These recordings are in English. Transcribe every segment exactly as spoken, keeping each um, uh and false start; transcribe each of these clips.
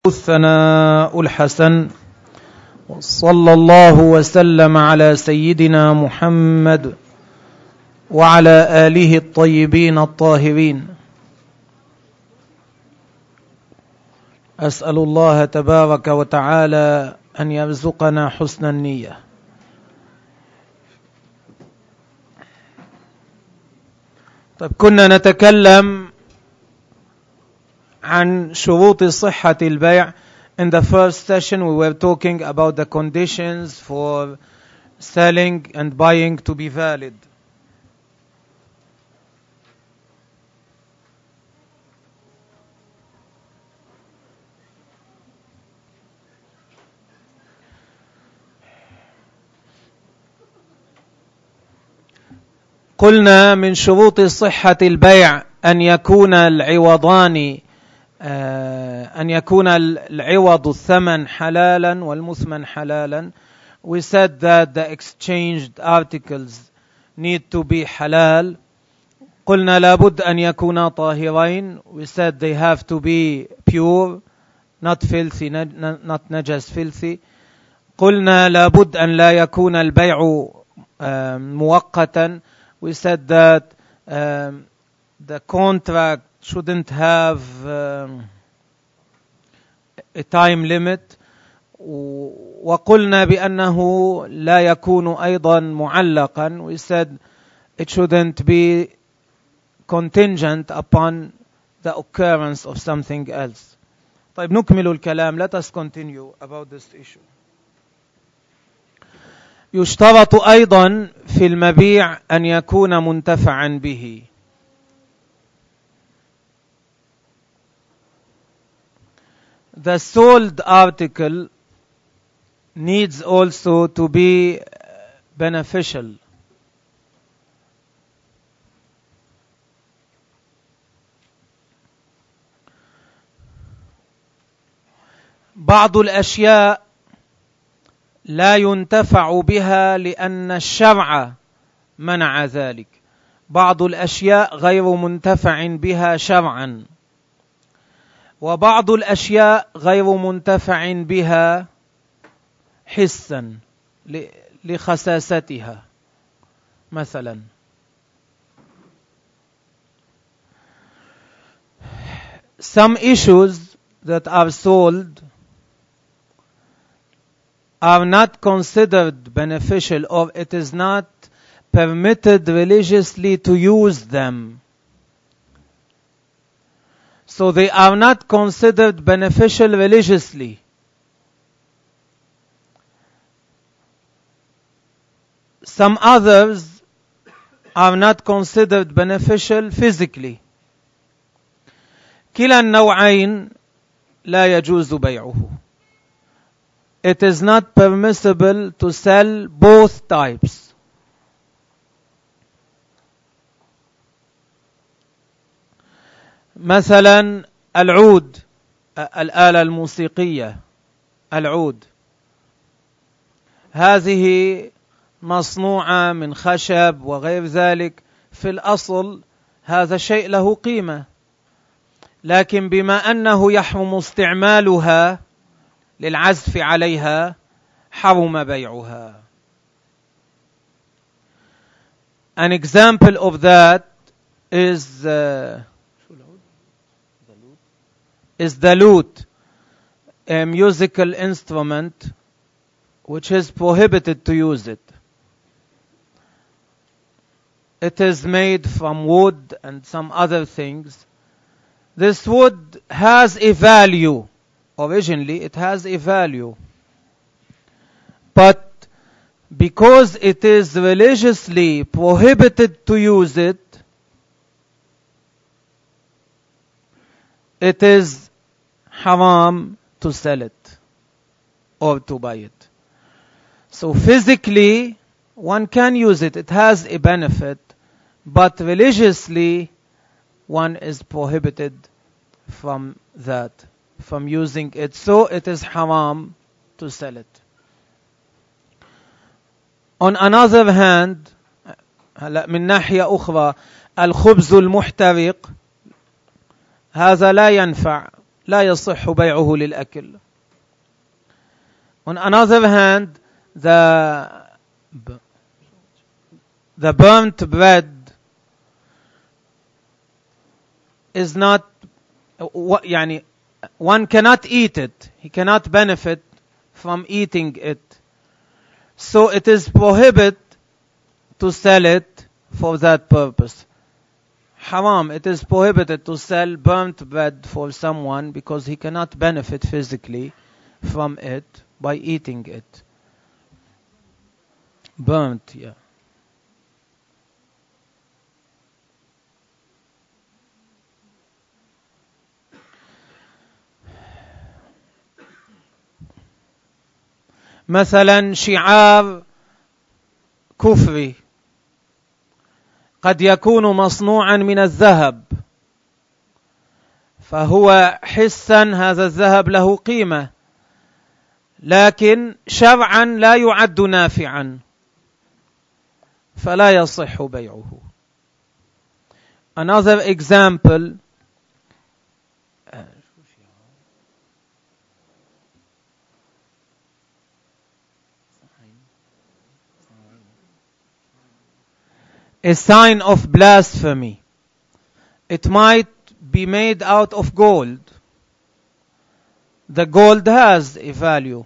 الثناء الحسن صلى الله وسلم على سيدنا محمد وعلى آله الطيبين الطاهرين. أسأل الله تبارك وتعالى أن يرزقنا حسن النية. طيب، كنا نتكلم عن شروط صحة البيع. In the first session we were talking about the conditions for selling and buying to be valid. قلنا من شروط صحة البيع أن يكون العوضان أن يكون العوض الثمن حلالا والمثمن حلالا. We said that the exchanged articles need to be halal. قلنا لابد أن يكونا طاهرين. We said they have to be pure, not filthy, not najas filthy. قلنا لابد أن لا يكون البيع مؤقتا. We said that um, the contract shouldn't have um, a time limit. وقلنا بأنه لا يكون أيضا معلقا. We said it shouldn't be contingent upon the occurrence of something else. طيب، نكمل الكلام. Let us continue about this issue. يشترط أيضا في المبيع أن يكون منتفعا به. The sold article needs also to be beneficial. بعض الأشياء لا ينتفع بها لأن الشرع منع ذلك. بعض الأشياء غير منتفع بها شرعا، وبعض الأشياء غير منتفع بها حسا لخساستها. مثلا some issues that are sold are not considered beneficial, or it is not permitted religiously to use them. So they are not considered beneficial religiously. Some others are not considered beneficial physically. كلا النوعين لا يجوز بيعه. It is not permissible to sell both types. مثلا العود، الآلة الموسيقية، العود هذه مصنوعة من خشب وغير ذلك. في الأصل هذا شيء له قيمة، لكن بما أنه يحرم استعمالها للعزف عليها حرم بيعها. An example of that is uh, is the lute, a musical instrument which is prohibited to use it. It is made from wood and some other things. This wood has a value. Originally, it has a value. But because it is religiously prohibited to use it, it is haram to sell it or to buy it. So physically, one can use it. It has a benefit. But religiously, one is prohibited from that, from using it. So it is haram to sell it. On another hand, من ناحية أخرى الخبز المحترق هذا لا ينفع لا يصح بيعه للأكل. On another hand, the the burnt bread is not, يعني, one cannot eat it. He cannot benefit from eating it. So it is prohibited to sell it for that purpose. Haram, it is prohibited to sell burnt bread for someone because he cannot benefit physically from it by eating it. Burnt, yeah. مثلا شعار كفري قد يكون مصنوعا من الذهب، فهو حسا هذا الذهب له قيمة، لكن شرعا لا يعد نافعا، فلا يصح بيعه. Another example, a sign of blasphemy. It might be made out of gold. The gold has a value.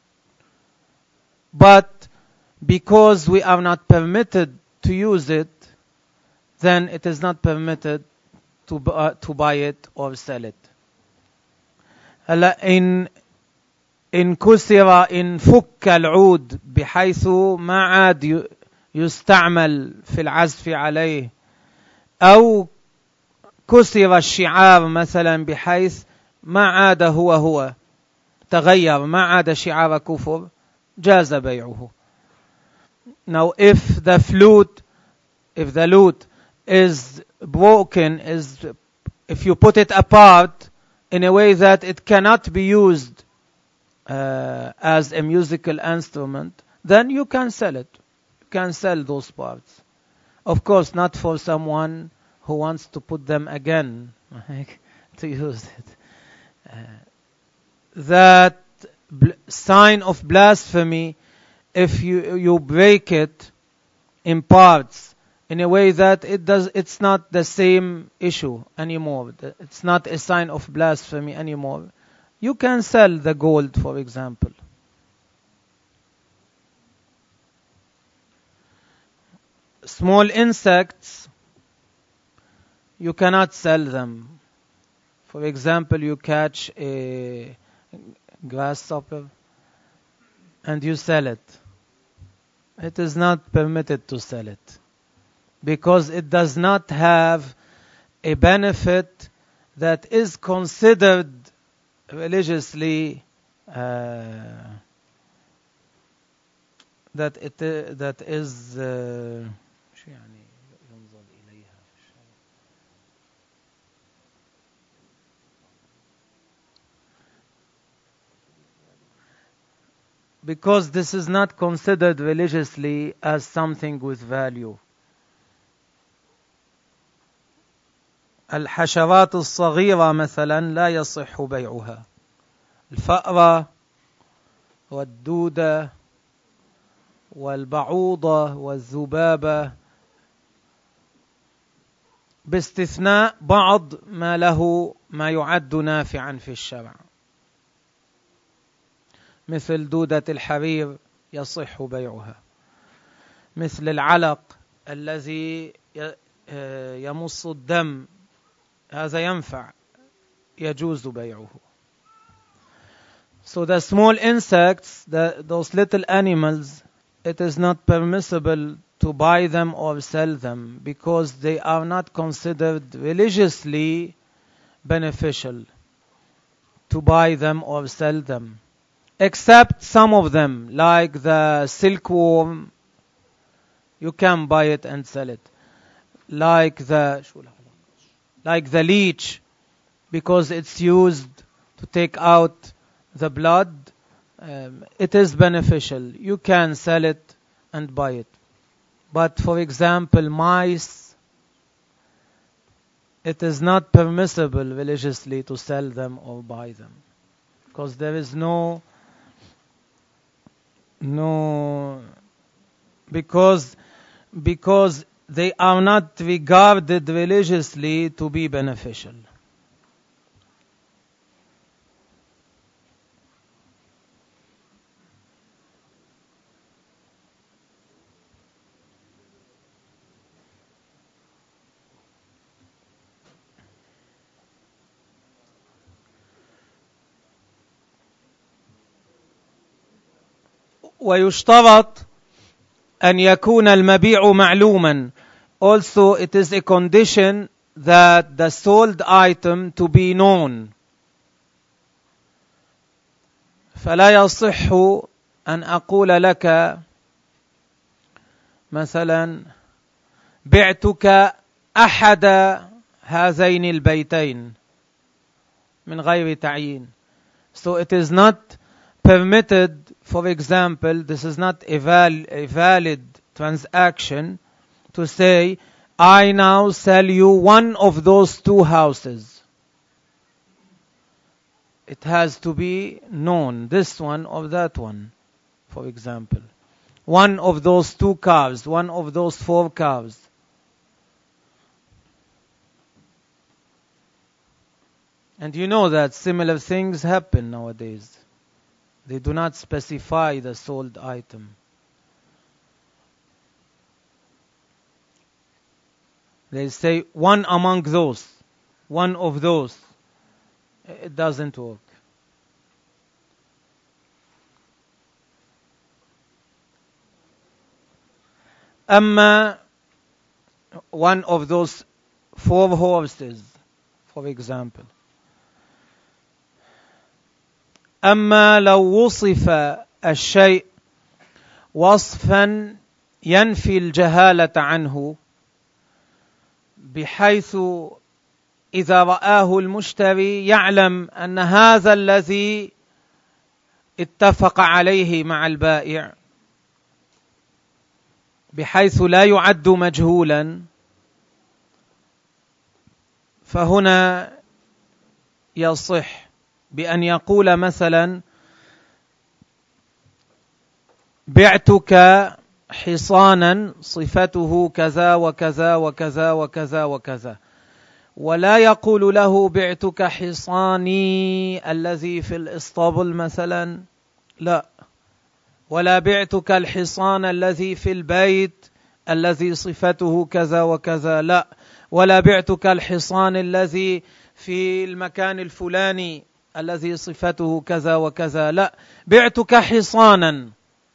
But because we are not permitted to use it, then it is not permitted to, uh, to buy it or sell it. هلا إن إن كسر إن فك العود بحيث ما عاد يستعمل في العزف عليه، أو كسر الشعار مثلا بحيث ما عاد هو هو تغير، ما عاد شعار كفر، جاز بيعه. Now if the flute, if the lute is broken, is if you put it apart in a way that it cannot be used uh, as a musical instrument, then you can sell it. Can sell those parts. Of course, not for someone who wants to put them again to use it. Uh, that bl- sign of blasphemy, if you you break it in parts in a way that it does, it's not the same issue anymore. It's not a sign of blasphemy anymore. You can sell the gold, for example. Small insects, you cannot sell them. For example, you catch a grasshopper and you sell it. It is not permitted to sell it because it does not have a benefit that is considered religiously uh, that it uh, that is uh, because this is not considered religiously as something with value. الحشرات الصغيرة مثلا لا يصح بيعها. الفأرة والدودة والبعوضة والذبابة، باستثناء بعض ما له ما يعد نافعا في الشرع، مثل دودة الحرير يصح بيعها، مثل العلق الذي يمص الدم، هذا ينفع، يجوز بيعه. So the small insects, the, those little animals, it is not permissible to buy them or sell them because they are not considered religiously beneficial to buy them or sell them. Except some of them, like the silkworm, you can buy it and sell it. Like the like the leech, because it's used to take out the blood, um, it is beneficial. You can sell it and buy it. But for example, mice it is not permissible religiously to sell them or buy them, because there is no no because because they are not regarded religiously to be beneficial. ويشترط أن يكون المبيع معلوما. Also, it is a condition that the sold item to be known. فلا يصح أن أقول لك مثلا بعتك أحد هذين البيتين من غير تعيين. So it is not permitted. For example, this is not a, val- a valid transaction to say, I now sell you one of those two houses. It has to be known, this one or that one, for example. One of those two cars, one of those four cars. And you know that similar things happen nowadays. They do not specify the sold item. They say one among those, one of those. It doesn't work. أما one of those four horses, for example. أما لو وصف الشيء وصفا ينفي الجهالة عنه بحيث إذا رآه المشتري يعلم أن هذا الذي اتفق عليه مع البائع بحيث لا يعد مجهولا، فهنا يصح بأن يقول مثلا بعتك حصانا صفته كذا وكذا وكذا وكذا وكذا، ولا يقول له بعتك حصاني الذي في الإسطبل مثلا، لا، ولا بعتك الحصان الذي في البيت الذي صفته كذا وكذا، لا، ولا بعتك الحصان الذي في المكان الفلاني الذي صفته كذا وكذا، لا، بعتك حصانا.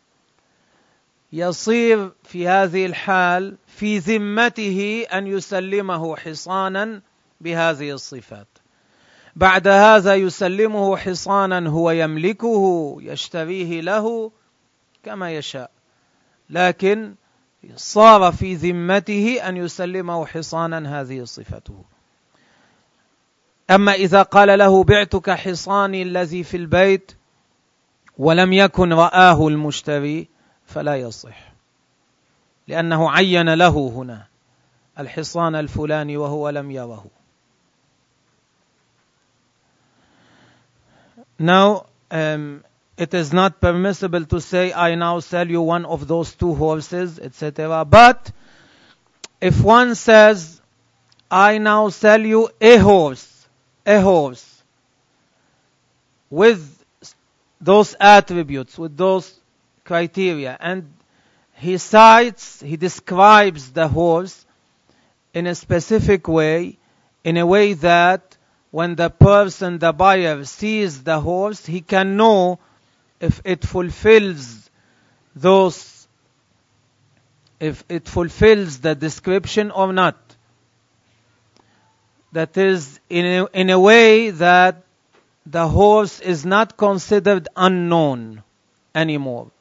يصير في هذه الحال في ذمته أن يسلمه حصانا بهذه الصفات. بعد هذا يسلمه حصانا هو يملكه يشتريه له كما يشاء، لكن صار في ذمته أن يسلمه حصانا هذه صفته. أما إذا قال له بعتك حصاني الذي في البيت ولم يكن رآه المشتري فلا يصح، لأنه عين له هنا الحصان الفلاني وهو لم يره. Now, um, it is not permissible to say, I now sell you one of those two horses, et cetera. But if one says, I now sell you a horse, a horse, with those attributes, with those criteria, and he cites, he describes the horse in a specific way, in a way that when the person, the buyer, sees the horse, he can know if it fulfills those, if it fulfills the description or not. That is, in a, in a way that the horse is not considered unknown anymore.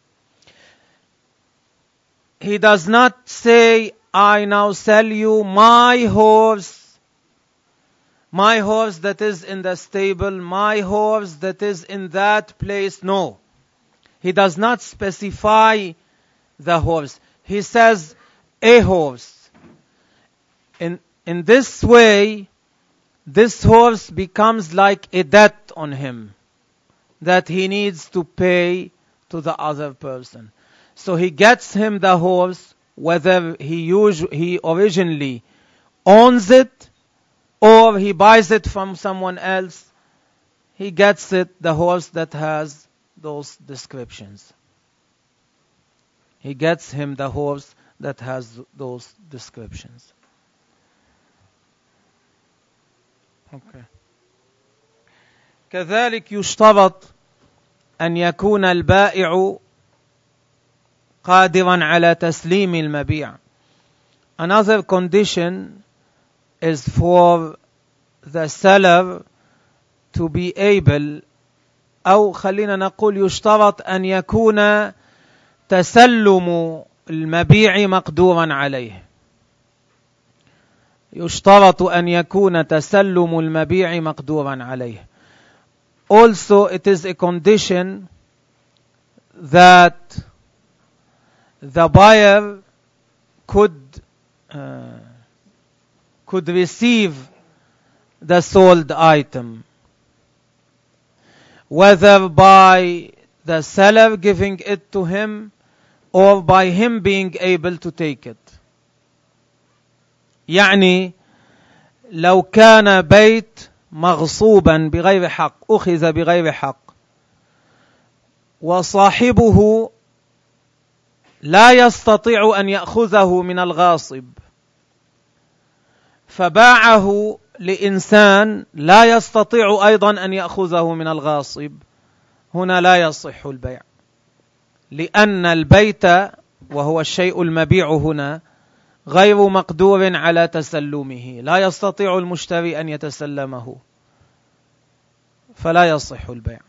He does not say, I now sell you my horse, my horse that is in the stable, my horse that is in that place. No. He does not specify the horse. He says, a horse. In, in this way, this horse becomes like a debt on him that he needs to pay to the other person. So he gets him the horse, whether he usually, he originally owns it or he buys it from someone else. He gets it, the horse that has those descriptions. He gets him the horse that has those descriptions. Okay. كذلك يشترط أن يكون البائع قادرا على تسليم المبيع. Another condition is for the seller to be able, أو خلينا نقول يشترط أن يكون تسلم المبيع مقدورا عليه. يشترط أن يكون تسلم المبيع مقدورا عليه. Also, it is a condition that the buyer could uh, could receive the sold item, whether by the seller giving it to him or by him being able to take it. يعني لو كان بيت مغصوبا بغير حق، أخذ بغير حق، وصاحبه لا يستطيع أن يأخذه من الغاصب، فباعه لإنسان لا يستطيع أيضا أن يأخذه من الغاصب، هنا لا يصح البيع، لأن البيت وهو الشيء المبيع هنا غير مقدور على تسلمه، لا يستطيع المشتري أن يتسلمه، فلا يصح البيع.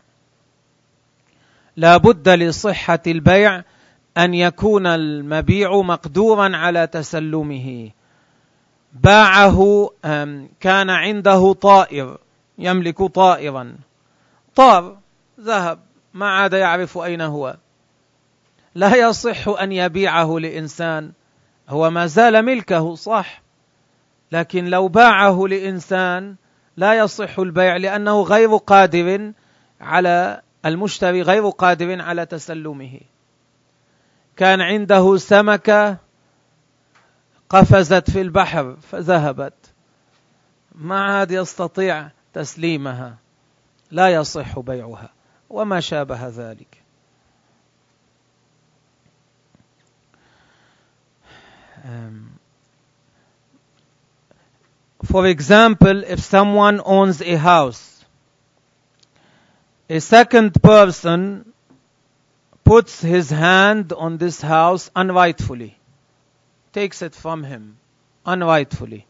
لا بد لصحة البيع أن يكون المبيع مقدورا على تسلمه. باعه، كان عنده طائر، يملك طائرا، طار ذهب ما عاد يعرف أين هو، لا يصح أن يبيعه لإنسان، هو ما زال ملكه صح، لكن لو باعه لإنسان لا يصح البيع، لأنه غير قادر على المشتري غير قادر على تسلمه. كان عنده سمكة قفزت في البحر فذهبت، ما عاد يستطيع تسليمها، لا يصح بيعها، وما شابه ذلك. Um, for example, if someone owns a house, a second person puts his hand on this house unrightfully, takes it from him unrightfully.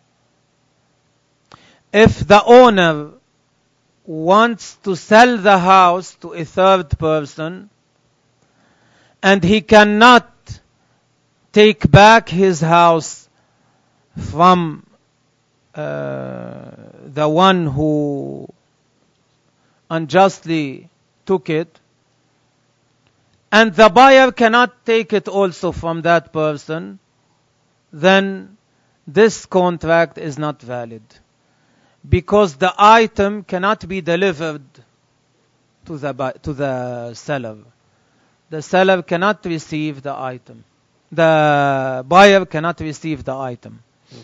If the owner wants to sell the house to a third person and he cannot take back his house from uh, the one who unjustly took it, and the buyer cannot take it also from that person, then this contract is not valid, because the item cannot be delivered to the to the seller. The seller cannot receive the item. The buyer cannot receive the item.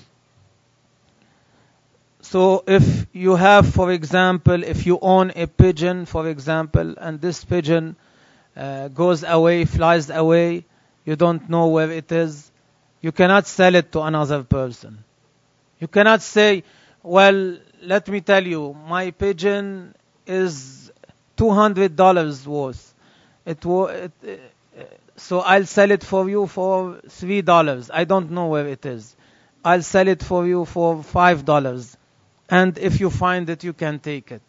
So if you have, for example, if you own a pigeon, for example, and this pigeon uh, goes away, flies away, you don't know where it is, you cannot sell it to another person. You cannot say, well, let me tell you, my pigeon is two hundred dollars worth. It, it, it So I'll sell it for you for three dollars. I don't know where it is. I'll sell it for you for five dollars. And if you find it, you can take it.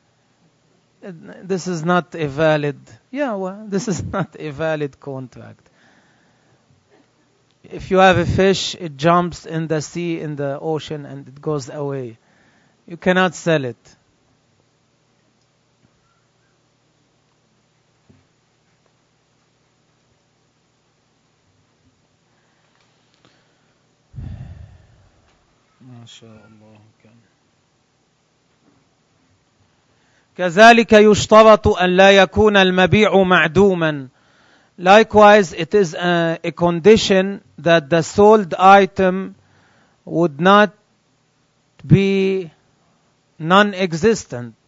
This is not a valid, yeah, well, this is not a valid contract. If you have a fish, it jumps in the sea, in the ocean, and it goes away. You cannot sell it. ما شاء الله كان كذلك يشترط أن لا يكون المبيع معدوما. Likewise, it is a, a condition that the sold item would not be non-existent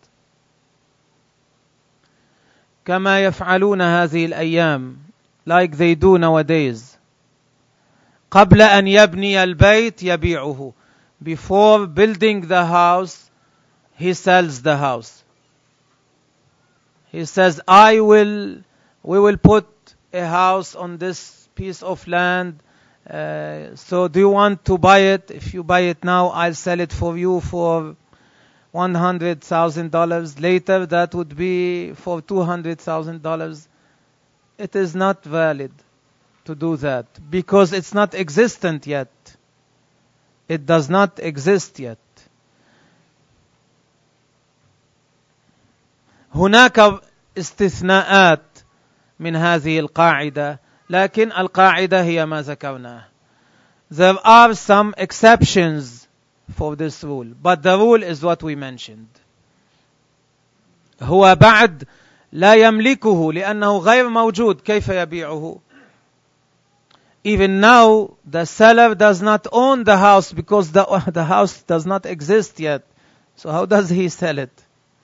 كما يفعلون هذه الأيام, like they do nowadays. قبل أن يبني البيت يبيعه. Before building the house, he sells the house. He says, I will, we will put a house on this piece of land. Uh, so do you want to buy it? If you buy it now, I'll sell it for you for one hundred thousand dollars. Later, that would be for two hundred thousand dollars. It is not valid to do that because it's not existent yet. It does not exist yet. هناك استثناءات من هذه القاعدة, لكن القاعدة هي ما ذكرناه. There are some exceptions for this rule, but the rule is what we mentioned. هو بعد لا يملكه لأنه غير موجود, كيف يبيعه? Even now, the seller does not own the house because the, the house does not exist yet. So how does he sell it?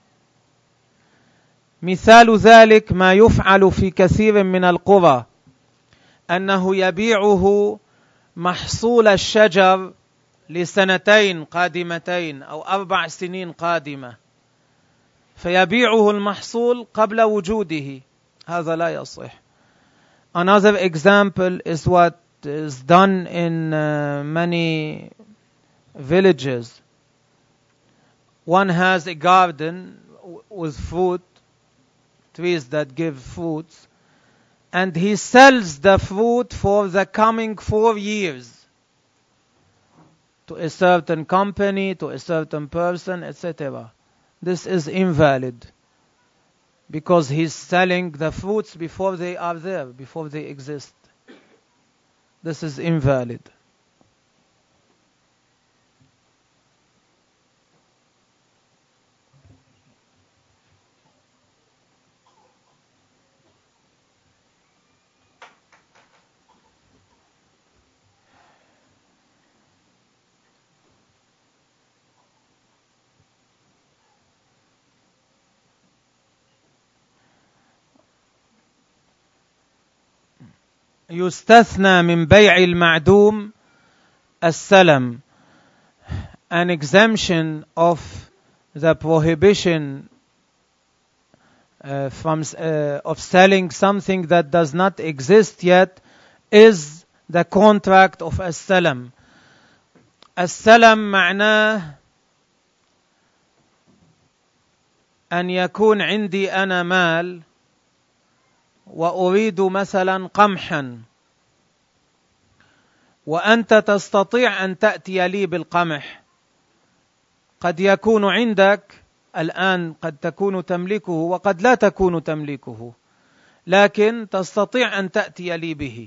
مثال ذلك ما يفعل في كثير من القرى أنه يبيعه محصول الشجر لسنتين قادمتين أو أربع سنين قادمة, فيبيعه المحصول قبل وجوده. هذا لا يصح. Another example is what is done in uh, many villages. One has a garden with fruit, trees that give fruits, and he sells the fruit for the coming four years to a certain company, to a certain person, et cetera. This is invalid because he's selling the fruits before they are there, before they exist. This is invalid. يستثنى من بيع المعدوم السلم. An exemption of the prohibition uh, from uh, of selling something that does not exist yet is the contract of السلم. السلم معناه أن يكون عندي أنا مال وأريد مثلا قمحا, وأنت تستطيع أن تأتي لي بالقمح. قد يكون عندك الآن, قد تكون تملكه وقد لا تكون تملكه, لكن تستطيع أن تأتي لي به.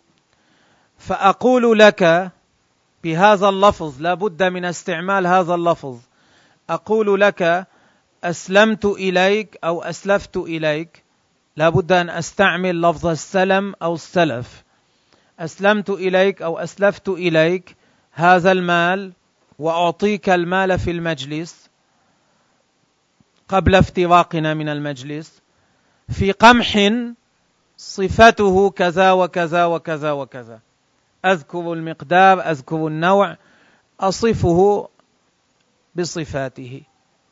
فأقول لك بهذا اللفظ, لا بد من استعمال هذا اللفظ, أقول لك أسلمت إليك أو أسلفت إليك. لا بد أن أستعمل لفظ السلم أو السلف. أسلمت إليك أو أسلفت إليك هذا المال وأعطيك المال في المجلس قبل افتراقنا من المجلس في قمح صفته كذا وكذا وكذا وكذا. أذكر المقدار, أذكر النوع, أصفه بصفاته.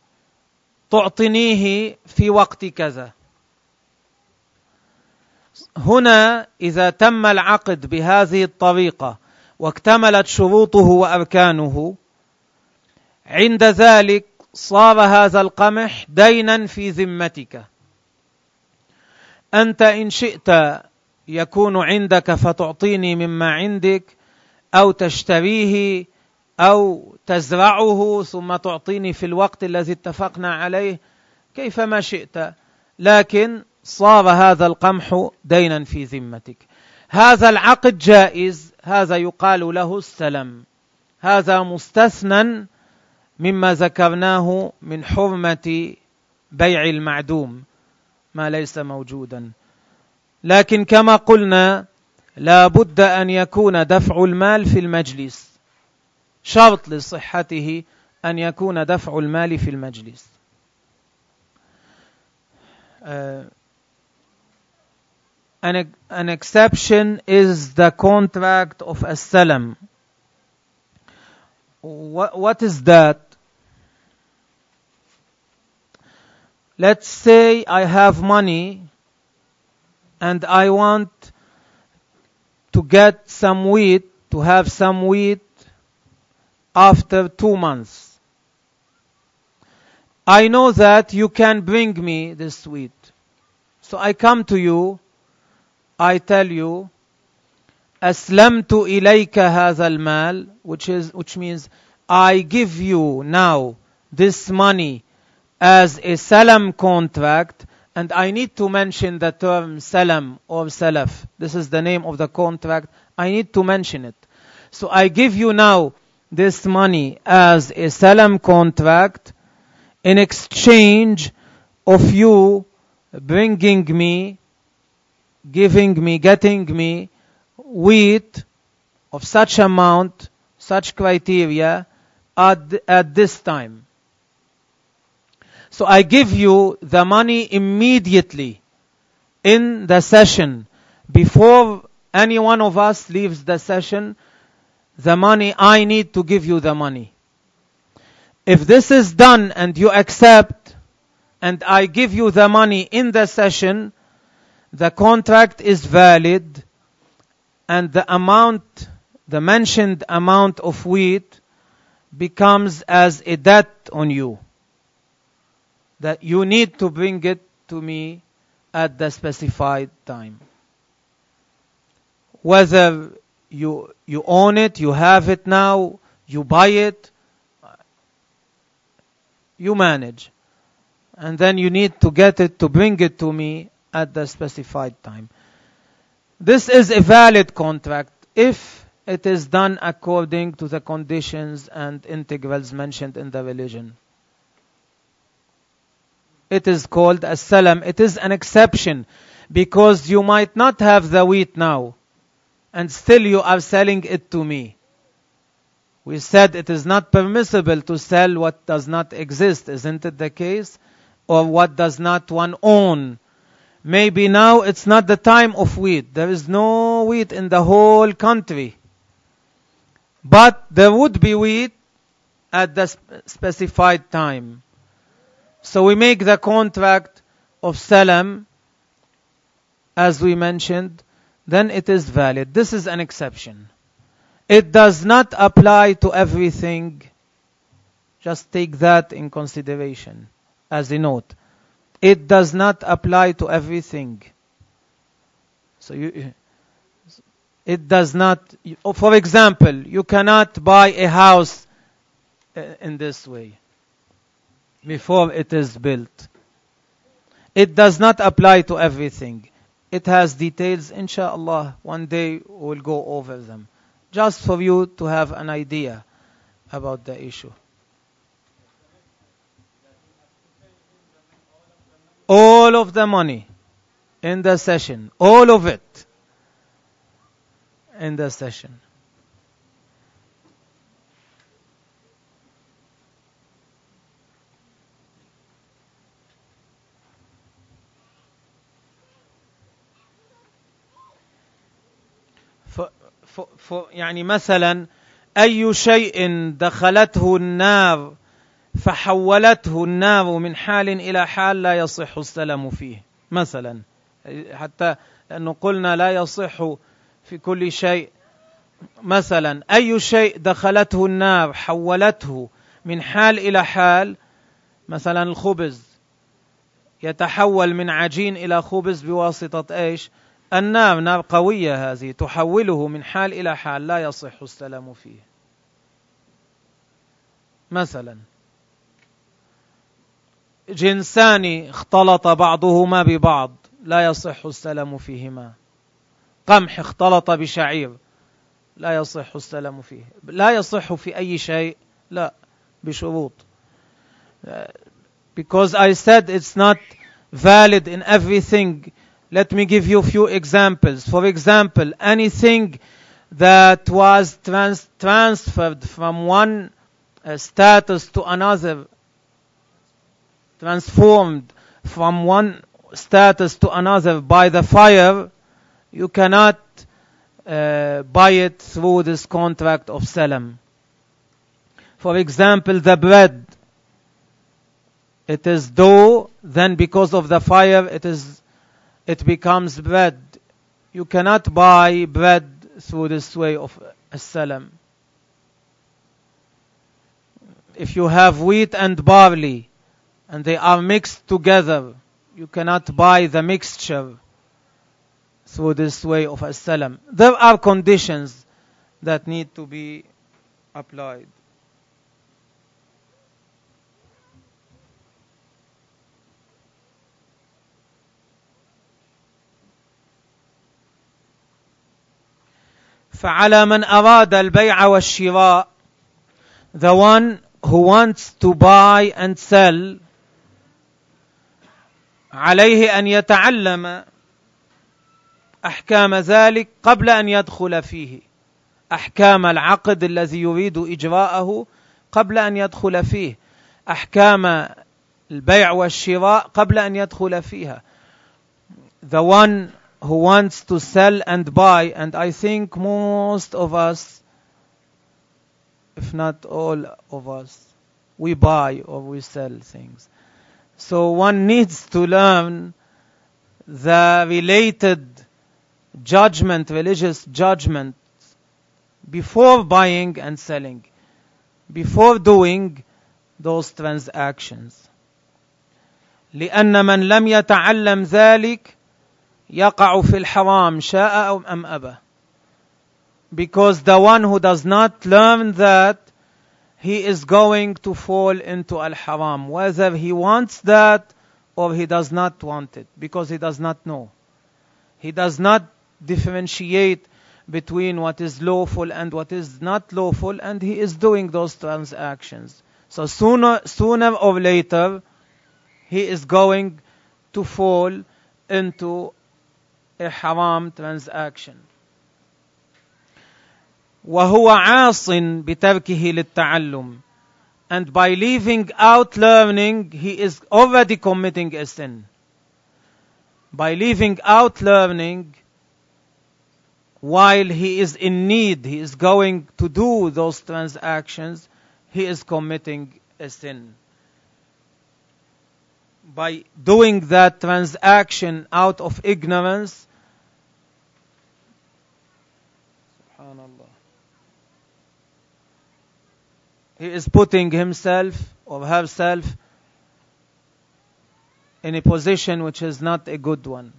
تعطنيه في وقت كذا. هنا إذا تم العقد بهذه الطريقة واكتملت شروطه وأركانه, عند ذلك صار هذا القمح دينا في ذمتك. أنت إن شئت يكون عندك فتعطيني مما عندك, أو تشتريه أو تزرعه ثم تعطيني في الوقت الذي اتفقنا عليه, كيفما شئت, لكن صار هذا القمح دينا في ذمتك. هذا العقد جائز, هذا يقال له السلم. هذا مستثنى مما ذكرناه من حرمة بيع المعدوم ما ليس موجودا. لكن كما قلنا لا بد أن يكون دفع المال في المجلس، شرط لصحته أن يكون دفع المال في المجلس. uh, an, an exception is the contract of as-salam. What, what is that? Let's say I have money and I want to get some wheat, to have some wheat after two months. I know that you can bring me this wheat. So I come to you, I tell you, أسلمت إليك هذا المال, which is which means I give you now this money as a salam contract, and I need to mention the term salam or salaf. This is the name of the contract. I need to mention it. So I give you now this money as a salam contract in exchange of you bringing me, giving me, getting me wheat of such amount, such criteria at, at this time. So I give you the money immediately in the session. Before any one of us leaves the session, the money, I need to give you the money. If this is done and you accept, and I give you the money in the session, the contract is valid, and the amount, the mentioned amount of wheat becomes as a debt on you, that you need to bring it to me at the specified time. Whether you you own it, you have it now, you buy it, you manage. And then you need to get it, to bring it to me at the specified time. This is a valid contract if it is done according to the conditions and integrals mentioned in the religion. It is called as-salam. It is an exception because you might not have the wheat now and still you are selling it to me. We said it is not permissible to sell what does not exist, isn't it the case? Or what does not one own. Maybe now it's not the time of wheat. There is no wheat in the whole country. But there would be wheat at the specified time. So we make the contract of salam, as we mentioned, then it is valid. This is an exception. It does not apply to everything. Just take that in consideration as a note. It does not apply to everything. So you, it does not, for example, you cannot buy a house in this way before it is built. It does not apply to everything. It has details, inshallah. One day we'll go over them. Just for you to have an idea about the issue. All of the money in the session. All of it in the session. يعني مثلا أي شيء دخلته النار فحولته النار من حال إلى حال لا يصح السلام فيه مثلا، حتى لأنه قلنا لا يصح في كل شيء. مثلا أي شيء دخلته النار حولته من حال إلى حال، مثلا الخبز يتحول من عجين إلى خبز بواسطة إيش؟ النار، نار قوية هذه تحوله من حال إلى حال لا يصح السلام فيه. مثلا جنسان اختلط بعضهما ببعض لا يصح السلام فيهما. قمح اختلط بشعير لا يصح السلام فيه. لا يصح في أي شيء؟ لا، بشروط. Because I said it's not valid in everything. Let me give you a few examples. For example, anything that was trans- transferred from one uh, status to another, transformed from one status to another by the fire, you cannot uh, buy it through this contract of salam. For example, the bread. It is dough, then because of the fire, it is, it becomes bread. You cannot buy bread through this way of salam. If you have wheat and barley, and they are mixed together, you cannot buy the mixture through this way of salam. There are conditions that need to be applied. فعلى من أراد البيع والشراء, the one who wants to buy and sell, عليه أن يتعلم أحكام ذلك قبل أن يدخل فيه. أحكام العقد الذي يريد إجراءه قبل أن يدخل فيه. أحكام البيع والشراء قبل أن يدخل فيها. The one who wants to sell and buy, and I think most of us, if not all of us, we buy or we sell things. So one needs to learn the related judgment, religious judgment, before buying and selling, before doing those transactions. لأن من لم يتعلم ذلك يقع في الحرام شاء أم أبى. Because the one who does not learn that, he is going to fall into al-haram, whether he wants that or he does not want it, because he does not know. He does not differentiate between what is lawful and what is not lawful, and he is doing those transactions. So sooner, sooner or later, he is going to fall into a haram transaction. وهو عاص بتركه للتعلم. And by leaving out learning, he is already committing a sin. By leaving out learning, while he is in need, he is going to do those transactions, he is committing a sin. By doing that transaction out of ignorance, subhanallah, he is putting himself or herself in a position which is not a good one.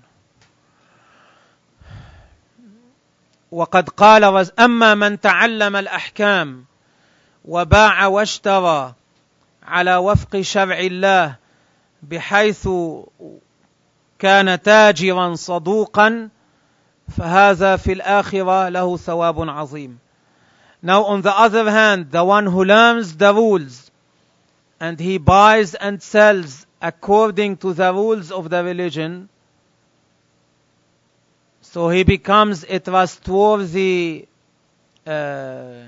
وقد قال أما من تعلم الأحكام وباع واشترى على وفق شرع الله بحيث كان تاجرا صدوقا فهذا في الآخرة له ثواب عظيم. Now on the other hand, the one who learns the rules and he buys and sells according to the rules of the religion, so he becomes a trustworthy uh,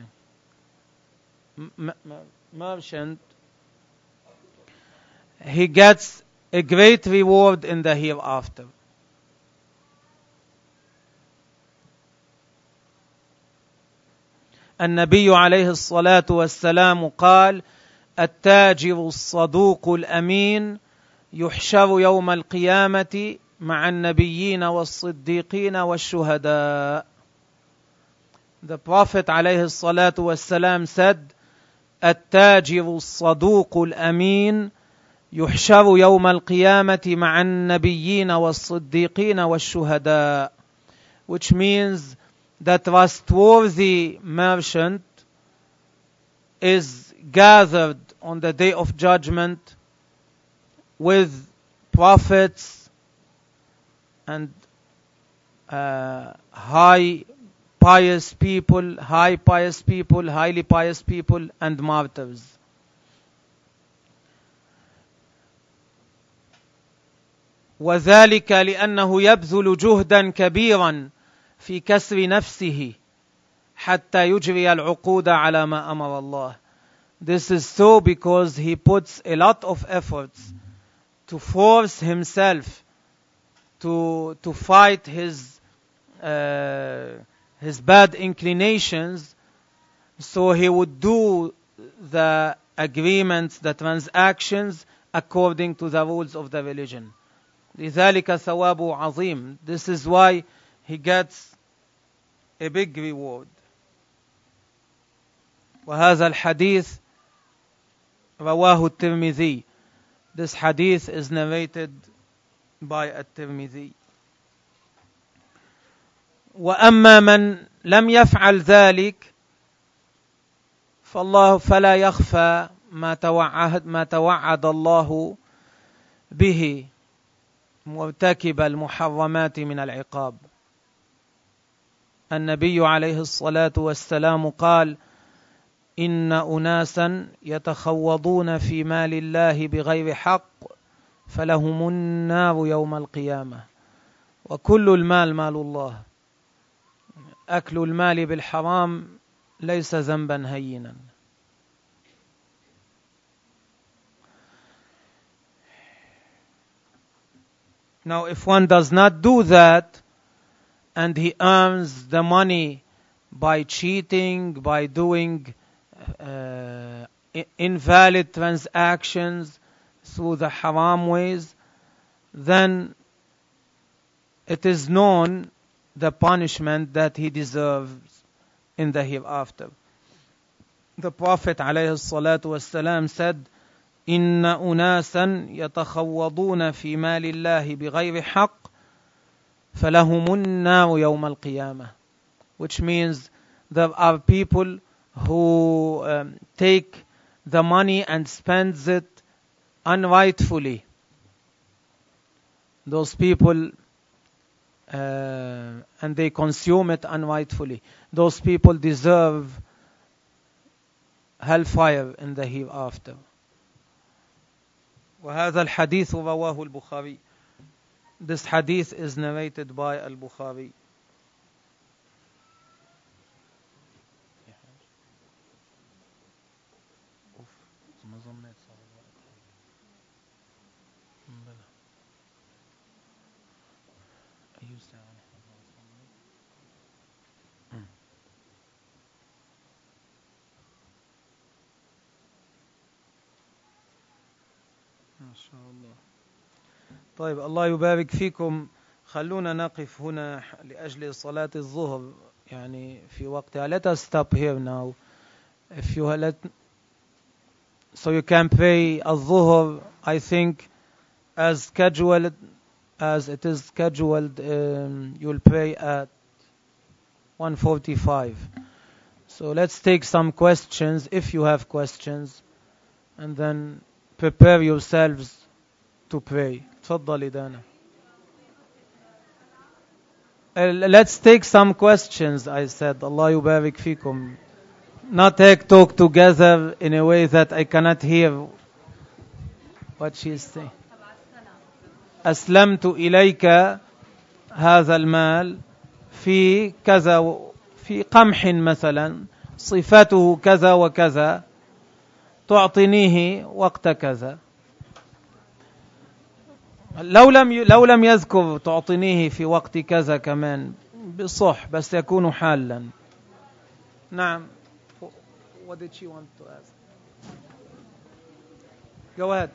m- m- merchant, he gets a great reward in the hereafter. النبي عليه الصلاة والسلام قال: التاجر الصدوق الأمين يحشر يوم القيامة مع النبيين والصديقين والشهداء. The Prophet عليه الصلاة والسلام said, التاجر الصدوق الأمين يحشر يوم القيامة مع النبيين والصديقين والشهداء, which means that trustworthy merchant is gathered on the day of judgment with prophets and uh, high pious people, high pious people, highly pious people, and martyrs. وذلك لأنه يبذل جهدا كبيرا في كسر نفسه حتى يجري العقود على ما أمر الله. This is so because he puts a lot of efforts to force himself to to fight his uh, his bad inclinations, so he would do the agreements, the transactions according to the rules of the religion. لذلك ثوابه عظيم. This is why he gets a big reward. وهذا الحديث رواه الترمذي. This hadith is narrated by الترمذي. وأما من لم يفعل ذلك فالله فلا يخفى ما توعد ما توعد الله به مرتكب المحرمات من العقاب. النبي عليه الصلاة والسلام قال: إن أناسا يتخوضون في مال الله بغير حق فلهم النار يوم القيامة. وكل المال مال الله. أكل المال بالحرام ليس ذنبا هينا. Now, if one does not do that, and he earns the money by cheating, by doing uh, invalid transactions through the haram ways, then it is known the punishment that he deserves in the hereafter. The Prophet ﷺ said, إن أناسا يتخوضون في مال الله بغير حق فلهم النار يوم القيامة, which means there are people who um, take the money and spends it unrightfully. Those people uh, and they consume it unrightfully. Those people deserve hellfire in the hereafter. وهذا الحديث رواه البخاري. This hadith is narrated by Al-Bukhari. ما شاء الله. طيب الله يبارك فيكم. خلونا نقف هنا لأجل صلاة الظهر يعني في وقتها. Let us stop here now. If you let, so you can pray الظهر, I think as scheduled as it is scheduled, um, you'll pray at one forty-five. So let's take some questions if you have questions, and then prepare yourselves to pray. تفضلي دانا. Uh, let's take some questions, I said. Allah yubarik fikum. Not take talk together in a way that I cannot hear what she is saying. أسلمت إليك هذا المال في كذا في قمح مثلا صفته كذا وكذا تعطينيه وقت كذا. لو لم لو لم يذكر تعطينيه في وقت كذا كمان بصح بس يكون حالا. نعم. What did she want to ask? Go ahead.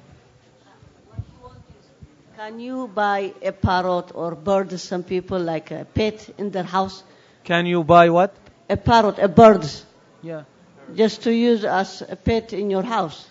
Can you buy a parrot or bird? Some people like a pet in their house. Can you buy what? A parrot, a bird. Yeah. Just to use as a pet in your house.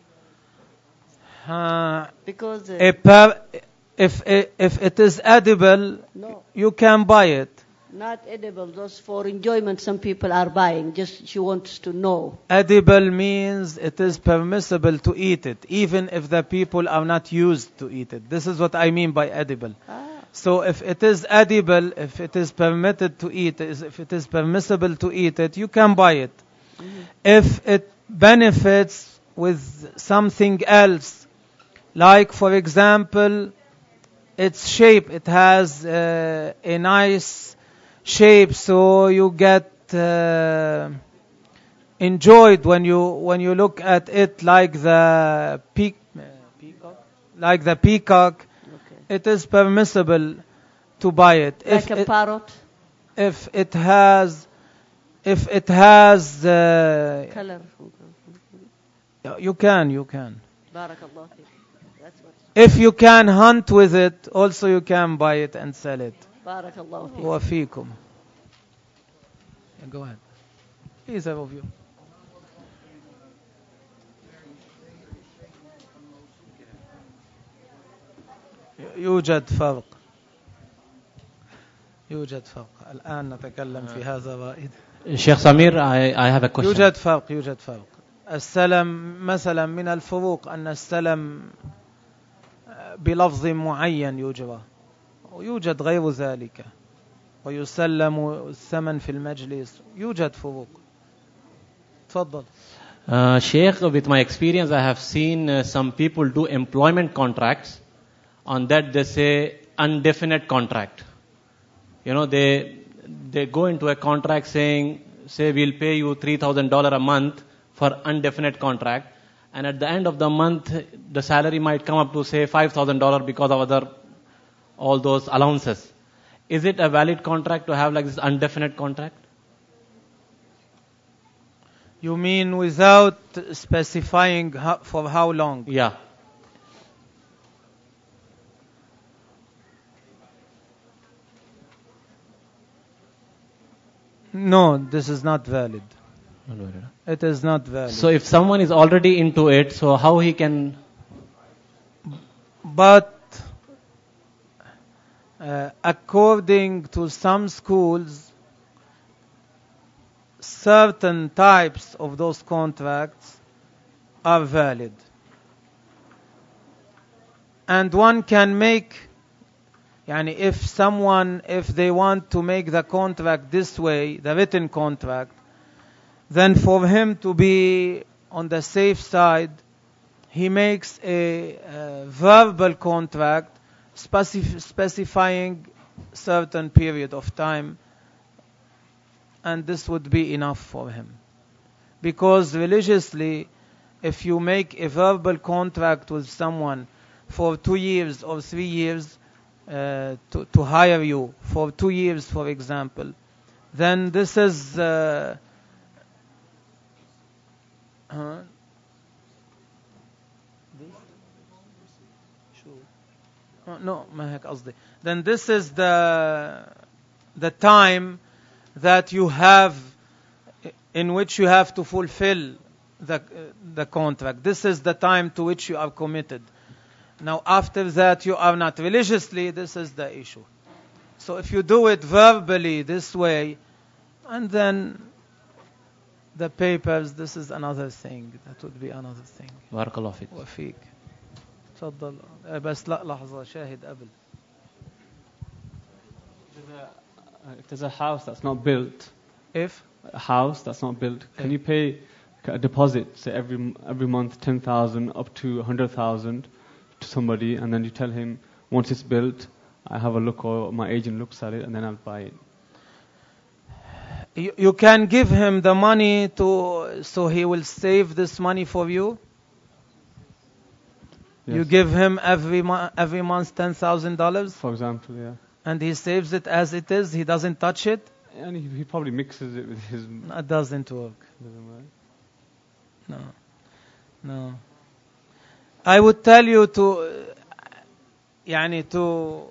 Uh, because uh, a par- if if it is edible, no, you can buy it. Not edible. Those for enjoyment. Some people are buying. Just she wants to know. Edible means it is permissible to eat it, even if the people are not used to eat it. This is what I mean by edible. Ah. So if it is edible, if it is permitted to eat, if it is permissible to eat it, you can buy it. Mm-hmm. If it benefits with something else, like for example, its shape. It has uh, a nice shape, so you get uh, enjoyed when you when you look at it, like the peak, uh, peacock, like the peacock. Okay. It is permissible to buy it Like if a it, parrot if it has if it has uh, color. you can you can Barakallah fik. That's what. if you can hunt with it, also you can buy it and sell it. Barakallah fik. وفيكم. Go ahead. Please, have of you. يوجد فرق يوجد فرق الآن نتكلم في هذا رائد. Sheikh Samir, I, I have a question. يوجد فرق يوجد فرق السلم مثلا من الفروق أن السلم بلفظ معين يجرى ويوجد غير ذلك ويسلم الثمن في المجلس. يوجد فروق. تفضل. Uh, Sheikh, with my experience, I have seen uh, some people do employment contracts. On that, they say undefinite contract. You know, they they go into a contract saying, say, we'll pay you three thousand dollars a month for undefinite contract. And at the end of the month, the salary might come up to, say, five thousand dollars because of other, all those allowances. Is it a valid contract to have like this undefinite contract? You mean without specifying how, for how long? Yeah. No, this is not valid. It is not valid. So if someone is already into it, so how he can... But uh, according to some schools, certain types of those contracts are valid. And one can make, yani if someone, if they want to make the contract this way, the written contract, then for him to be on the safe side, he makes a, a verbal contract specif- specifying certain period of time, and this would be enough for him. Because religiously, if you make a verbal contract with someone for two years or three years, uh, to, to hire you for two years, for example, then this is uh, huh? No, no, ما هيك قصدي. Then this is the the time that you have in which you have to fulfill the the contract. This is the time to which you are committed. Now after that you are not. Religiously, this is the issue. So if you do it verbally this way, and then the papers, this is another thing. That would be another thing. بارك الله فيك. وفيك. تفضل. بس لا لحظة شاهد قبل. If there's a house that's not built, If a house that's not built, can Yeah. you pay a deposit, say every every month ten thousand up to one hundred thousand to somebody, and then you tell him once it's built, I have a look, or my agent looks at it, and then I'll buy it. you, you can give him the money to, so he will save this money for you. Yes. You give him every mo- every month ten thousand dollars, For example, yeah. and he saves it as it is. He doesn't touch it. And he, he probably mixes it with his... That doesn't work. Doesn't work. No, no. I would tell you to, يعني to,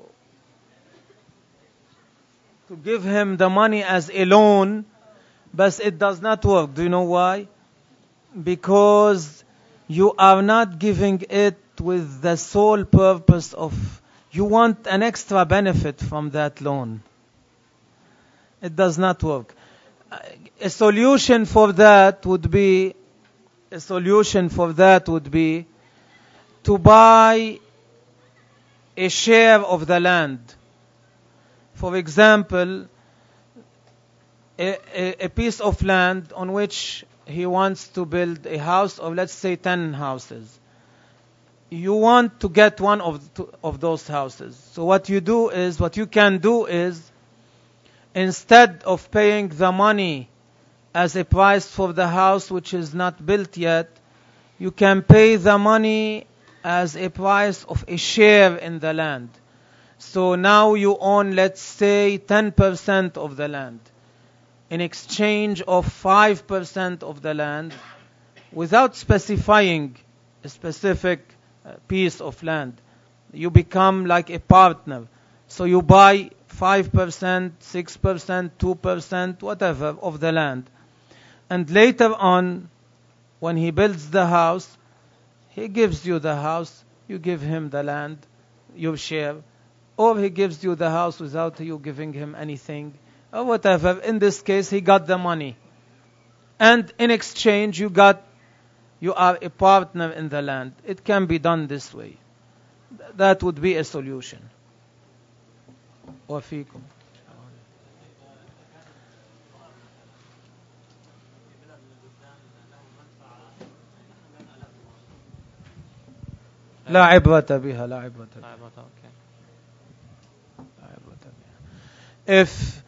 to give him the money as a loan, but it does not work. Do you know why? Because you are not giving it with the sole purpose of, you want an extra benefit from that loan. It does not work. A solution for that would be, a solution for that would be to buy a share of the land. For example, a, a, a piece of land on which he wants to build a house of, let's say, ten houses. you want to get one of, th- of those houses. So what you do is, what you can do is, instead of paying the money as a price for the house which is not built yet, you can pay the money as a price of a share in the land. So now you own, let's say, ten percent of the land in exchange of five percent of the land, without specifying a specific uh, piece of land. You become like a partner. So you buy five percent, six percent, two percent, whatever of the land. And later on, when he builds the house, he gives you the house, you give him the land, your share, or he gives you the house without you giving him anything, or whatever. In this case, he got the money. And in exchange, you got, you are a partner in the land. It can be done this way. That would be a solution. وفيكم. لا عبرة بها لا عبرة بها. If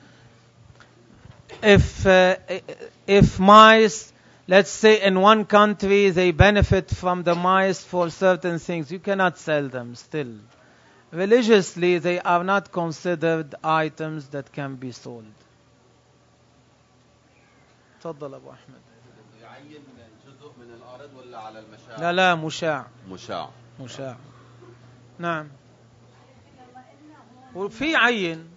if uh, if mice, let's say in one country they benefit from the mice for certain things, you cannot sell them still. Religiously, they are not considered items that can be sold. تفضل أبو أحمد. يعين جزء من الأرض ولا على المشاع؟ لا لا مشاع. مشاع. مشاع. نعم. وفي عين.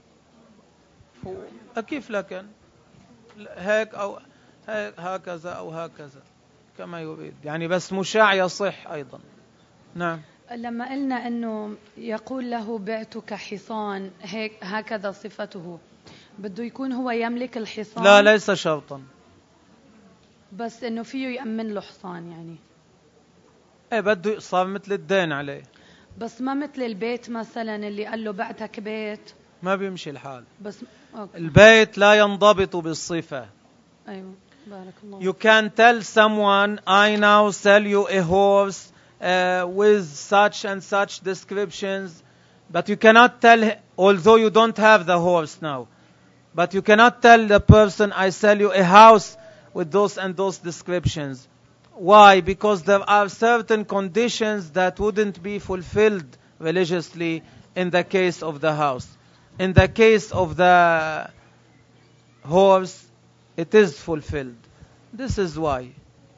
كيف لكن؟ هيك أو هيك هكذا أو هكذا كما يريد. يعني بس مشاع يصح أيضا. نعم. لما قلنا أنه يقول له بعتك حصان هيك هكذا صفته، بده يكون هو يملك الحصان؟ لا ليس شرطا. بس أنه فيه يأمن له حصان يعني. ايه بده صار مثل الدين عليه. بس ما مثل البيت مثلا اللي قال له بعتك بيت. ما بيمشي الحال. بس أوكي. البيت لا ينضبط بالصفة. أيوة بارك الله. You can tell someone, I now sell you a horse uh, with such and such descriptions, but you cannot tell, although you don't have the horse now, but you cannot tell the person, I sell you a house with those and those descriptions. Why? Because there are certain conditions that wouldn't be fulfilled religiously in the case of the house. In the case of the horse, it is fulfilled. This is why.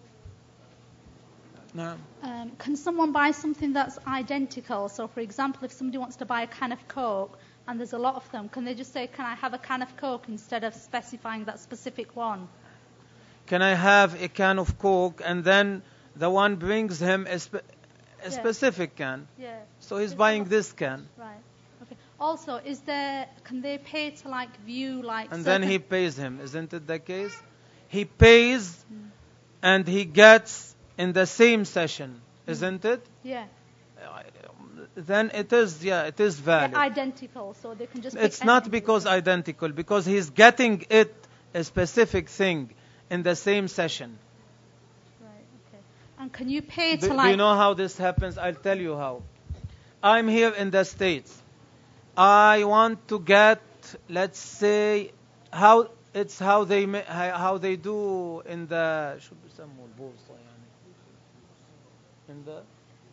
No. Um, can someone buy something that's identical? So, for example, if somebody wants to buy a can of Coke and there's a lot of them, can they just say, can I have a can of Coke instead of specifying that specific one? Can I have a can of Coke? And then the one brings him a, spe- a Yeah. specific can. Yeah. So he's Is buying that- this can. Right. Okay. Also, is there? Can they pay to like view like? And then certain- he pays him. Isn't it the case? He pays and he gets in the same session. Isn't it? Yeah. Then it is, yeah, it is They're valid. identical, so they can just. pick It's not anything. because identical, because he's getting it, a specific thing, in the same session. Right. Okay. And can you pay Do, to do like? you know how this happens? I'll tell you how. I'm here in the States. I want to get, let's say, how it's how they ma- how how they do in the شو بيسموه البورصة يعني in the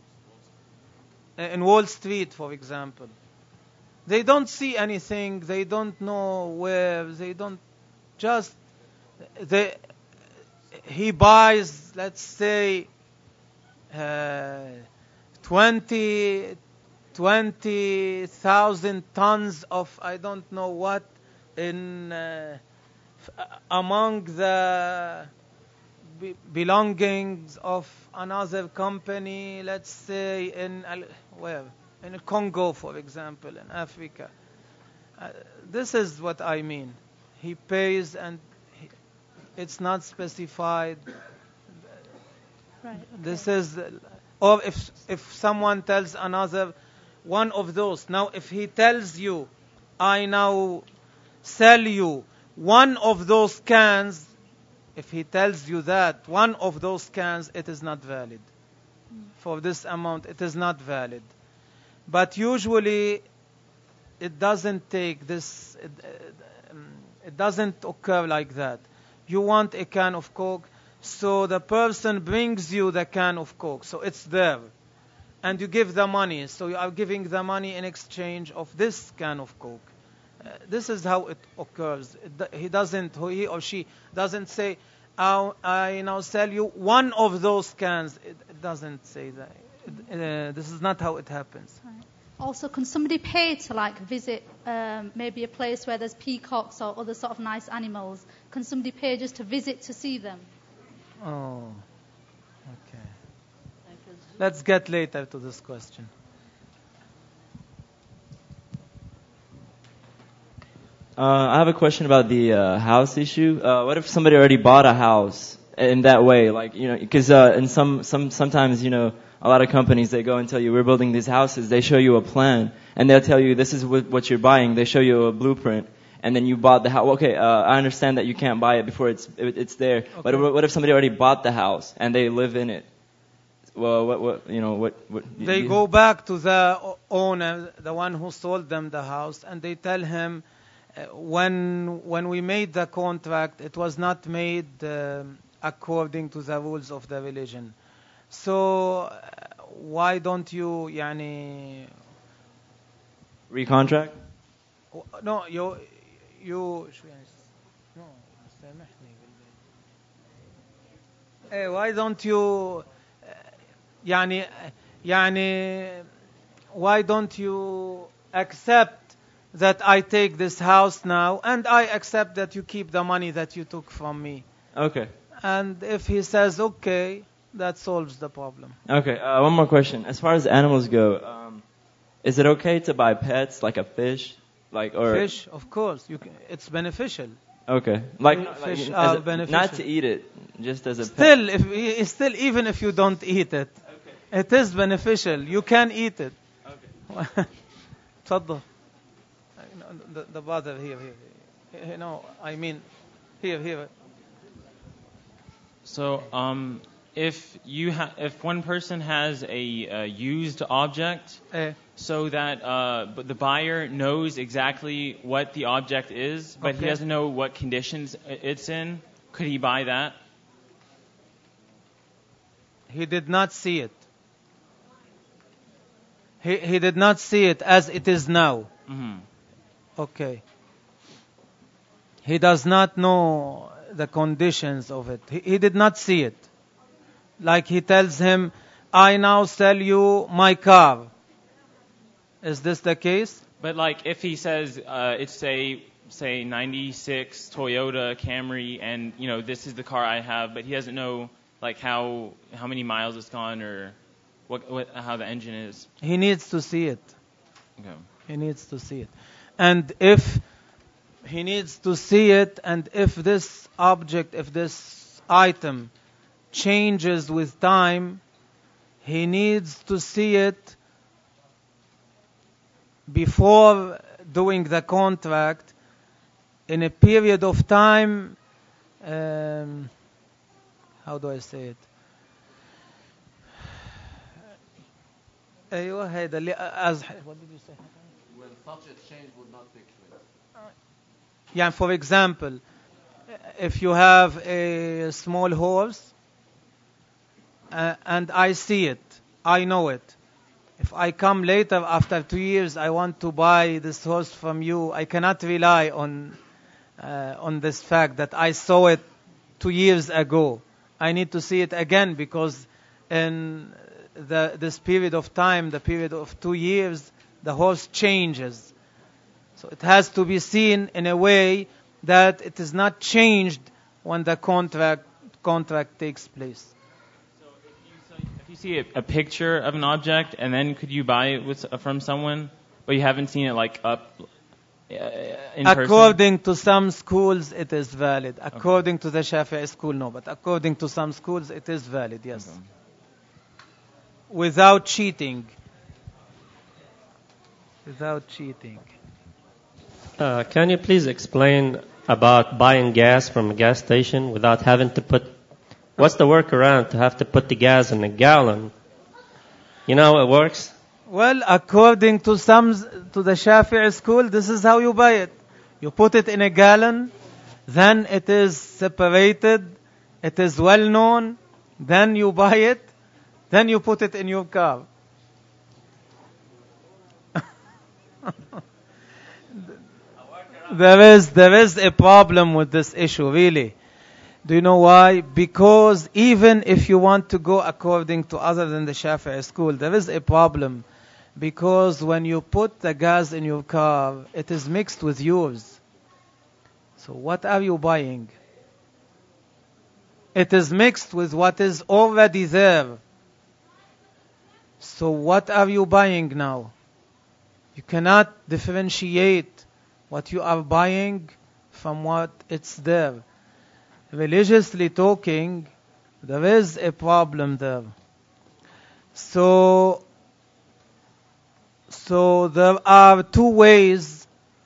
in Wall Street, for example. They don't see anything. They don't know where. They don't just they. He buys, let's say, uh, twenty thousand tons of I don't know what in uh, f- among the be- belongings of another company, let's say in Al- where in Congo, for example, in Africa. Uh, this is what I mean. He pays and he, it's not specified. Right. Okay. This is, or if if someone tells another one of those. Now, if he tells you, I now sell you one of those cans. If he tells you that one of those cans, it is not valid. for this amount, it is not valid. But usually, it doesn't take this, it, um, it doesn't occur like that. You want a can of Coke, so the person brings you the can of Coke, so it's there. And you give the money, so you are giving the money in exchange of this can of Coke. Uh, this is how it occurs. It, he doesn't, he or she doesn't say, I, I now sell you one of those cans. It, it doesn't say that. It, uh, this is not how it happens. Right. Also, can somebody pay to like visit um, maybe a place where there's peacocks or other sort of nice animals? Can somebody pay just to visit to see them? Oh, okay. Let's get later to this question. Uh, I have a question about the uh, house issue. Uh, what if somebody already bought a house in that way? Like, you know, because uh, in some, some, sometimes, you know, a lot of companies, they go and tell you, we're building these houses. They show you a plan, and they'll tell you, this is what you're buying. They show you a blueprint, and then you bought the house. Okay, uh, I understand that you can't buy it before it's it, it's there. Okay. But what if somebody already bought the house, and they live in it? Well, what, what, you know, what, what? They you, go back to the owner, the one who sold them the house, and they tell him, uh, when when we made the contract, it was not made uh, according to the rules of the religion. So uh, why don't you, yani, recontract? No, you you. No, hey, why don't you? يعني يعني why don't you accept that I take this house now, and I accept that you keep the money that you took from me? Okay. And if he says okay, that solves the problem. Okay. Uh, one more question. As far as animals go, um, is it okay to buy pets like a fish, like or fish? Of course, you can, it's beneficial. Okay, like, fish like are a, beneficial. not to eat it, just as a still, pet. if still even if you don't eat it, okay, it is beneficial. You can eat it. Okay. تفضل. The, the bother here, here, here. No, I mean, here, here. So, um, if you ha- if one person has a uh, used object, eh. so that uh, but the buyer knows exactly what the object is, but okay, he doesn't know what conditions it's in, could he buy that? He did not see it. He he did not see it as it is now. Mm-hmm. Okay. He does not know the conditions of it. He, he did not see it. Like he tells him, I now sell you my car. Is this the case? But like if he says uh, it's a say ninety-six Toyota Camry, and you know this is the car I have, but he doesn't know like how how many miles it's gone or what, what how the engine is. He needs to see it. Okay. He needs to see it. And if he needs to see it, and if this object, if this item changes with time, he needs to see it before doing the contract in a period of time. Um, how do I say it? أيوة هيدا اللي as what did you say? When such a change would not take place. Yeah, for example, if you have a small horse uh, and I see it, I know it. If I come later after two years, I want to buy this horse from you, I cannot rely on uh, on this fact that I saw it two years ago. I need to see it again, because in the this period of time, the period of two years, the horse changes. So it has to be seen in a way that it is not changed when the contract contract takes place. So if you, so if you see a, a picture of an object, and then could you buy it with, from someone, but you haven't seen it like up uh, in person? According to some schools, it is valid. According okay. to the Shafi'i school, no. But according to some schools, it is valid, yes. Okay. Without cheating. Without cheating. Uh, can you please explain about buying gas from a gas station without having to put... What's the workaround to have to put the gas in a gallon You know how it works? Well, according to some, to the Shafi'i school, this is how you buy it. You put it in a gallon, then it is separated, it is well known, then you buy it, then you put it in your car. There is, there is a problem with this issue, really. Do you know why? Because even if you want to go according to other than the Shafi'i school, there is a problem. Because when you put the gas in your car, it is mixed with yours. So what are you buying? It is mixed with what is already there. So what are you buying now? You cannot differentiate what you are buying from what it's there. Religiously talking, there is a problem there. So, so there are two ways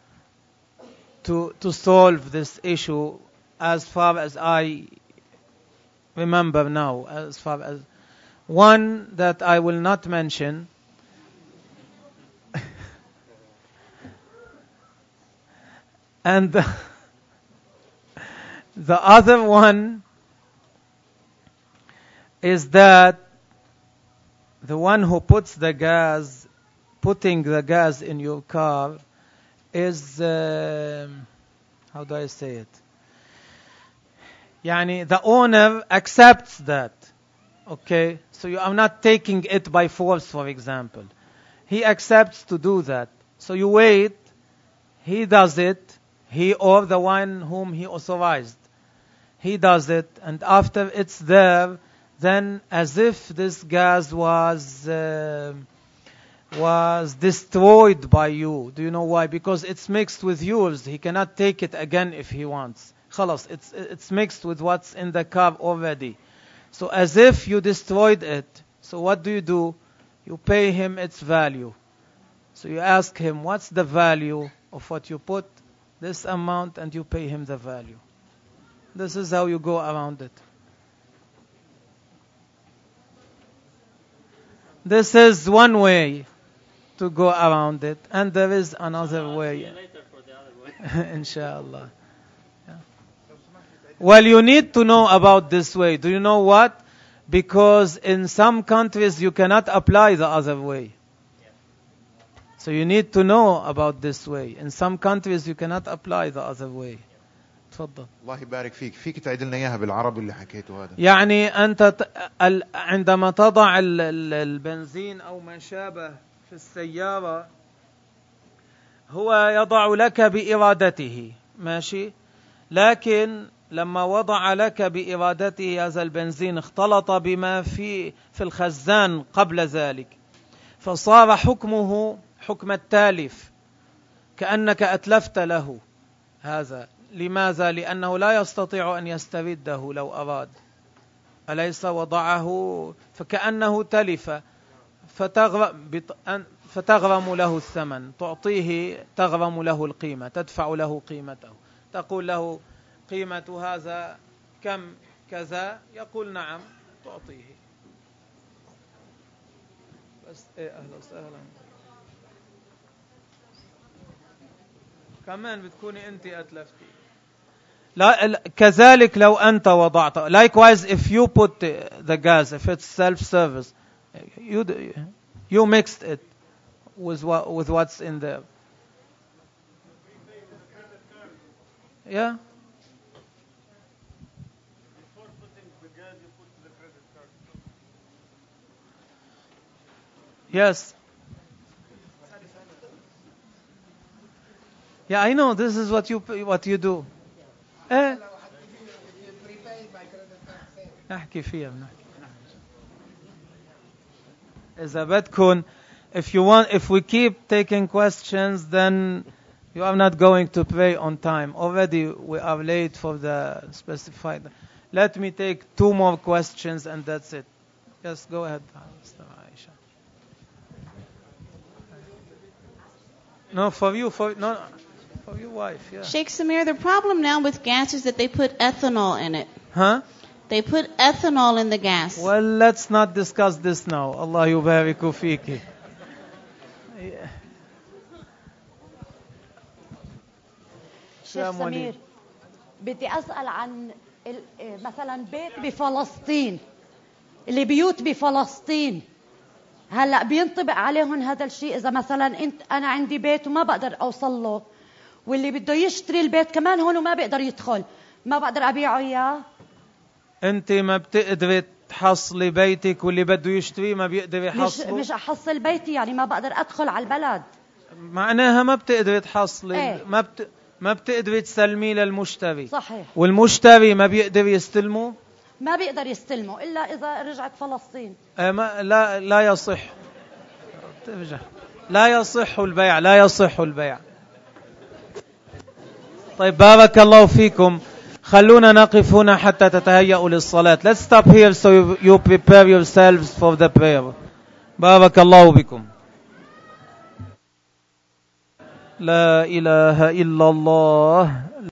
to to solve this issue, as far as I remember now. As far as one that I will not mention. And the, the other one is that the one who puts the gas, putting the gas in your car is, uh, how do I say it? Yani the owner accepts that. Okay? So you are not taking it by force, for example. He accepts to do that. So you wait, he does it. He or the one whom he authorized. He does it, and after it's there, then as if this gas was uh, was destroyed by you. Do you know why? Because it's mixed with yours. He cannot take it again if he wants. Khalas, it's it's mixed with what's in the car already. So as if you destroyed it. So what do you do? You pay him its value. So you ask him, what's the value of what you put? This amount, and you pay him the value. This is how you go around it. This is one way to go around it, and there is another way. Inshallah. Yeah. Well, you need to know about this way. Do you know what? Because in some countries you cannot apply the other way. So you need to know about this way. In some countries you cannot apply the other way. تفضل. الله يبارك فيك. فيك تعيد لنا اياها بالعربي اللي حكيته هذا. يعني أنت عندما تضع البنزين أو ما شابه في السيارة هو يضع لك بإرادته، ماشي؟ لكن لما وضع لك بإرادته هذا البنزين اختلط بما في في الخزان قبل ذلك، فصار حكمه حكم التالف، كأنك أتلفت له هذا. لماذا؟ لأنه لا يستطيع أن يسترده لو أراد، أليس وضعه فكأنه تلف، فتغرم, فتغرم له الثمن، تعطيه تغرم له القيمة، تدفع له قيمته، تقول له قيمة هذا كم كذا، يقول نعم، تعطيه. بس إيه أهلا وسهلا. كمان بتكوني أنت أتلفتي. لا كذلك لو أنت وضعت. Likewise, if you put the gas, if it's self-service, you you mixed it with what with what's in there. Yeah. Yes. Yeah, I know. This is what you what you do. Eh? نحكي فيها بنحكي. إذا بدكم, if you want, if we keep taking questions, then you are not going to pray on time. Already we are late for the specified. Let me take two more questions and that's it. Yes, go ahead. No, for you, for no, for your wife. Yeah. Sheikh Samir, the problem now with gas is that they put ethanol in it. Huh? They put ethanol in the gas. Well, let's not discuss this now. Allah yubariku fiki. شيخ سمير بدي أسأل عن مثلا بيت بفلسطين اللي بيوت بفلسطين هلا بينطبق عليهم هذا الشيء إذا مثلا أنت أنا عندي بيت وما بقدر أوصل له واللي بده يشتري البيت كمان هون وما بيقدر يدخل ما بقدر أبيعه إياه. أنت ما بتقدري تحصلي بيتك واللي بده يشتري ما بيقدر يحصله. مش مش أحصل بيتي يعني ما بقدر أدخل على البلد. معناها ما بتقدري تحصلي ايه؟ ما بت... ما بتقدري تسلميه للمشتري. صحيح. والمشتري ما بيقدر يستلمه. ما بيقدر يستلمه إلا إذا رجعت فلسطين. اه ما لا لا يصح. لا يصح البيع لا يصح البيع. طيب بارك الله فيكم. خلونا نقف هنا حتى تتهيأوا للصلاة. Let's stop here so you, you prepare yourselves for the prayer. بارك الله بكم. لا إله إلا الله